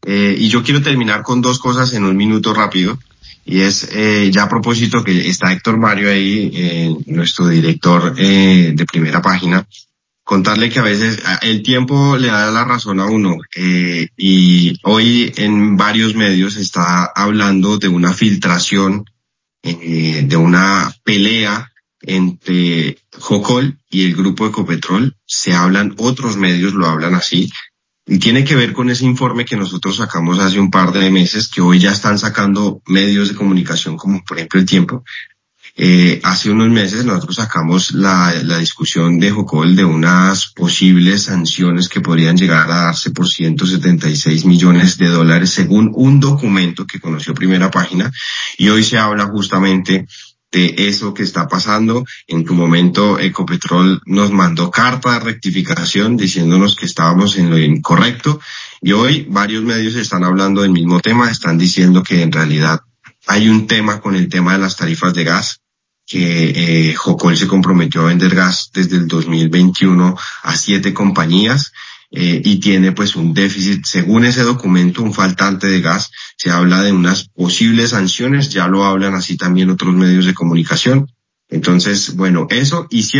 Y yo quiero terminar con dos cosas en un minuto rápido. Y es, ya a propósito que está Héctor Mario ahí, nuestro director de Primera Página, contarle que a veces el tiempo le da la razón a uno. Y hoy en varios medios se está hablando de una filtración, de una pelea entre Jocol y el grupo Ecopetrol. Se hablan, otros medios lo hablan así, y tiene que ver con ese informe que nosotros sacamos hace un par de meses, que hoy ya están sacando medios de comunicación como por ejemplo El Tiempo. Hace unos meses nosotros sacamos la discusión de Jocol de unas posibles sanciones que podrían llegar a darse por 176 millones de dólares según un documento que conoció Primera Página, y hoy se habla justamente de eso que está pasando. En tu momento Ecopetrol nos mandó carta de rectificación diciéndonos que estábamos en lo incorrecto, y hoy varios medios están hablando del mismo tema, están diciendo que en realidad hay un tema con el tema de las tarifas de gas, que Jocol se comprometió a vender gas desde el 2021 a 7 compañías, y tiene pues un déficit, según ese documento, un faltante de gas. Se habla de unas posibles sanciones, ya lo hablan así también otros medios de comunicación. Entonces, bueno, eso, y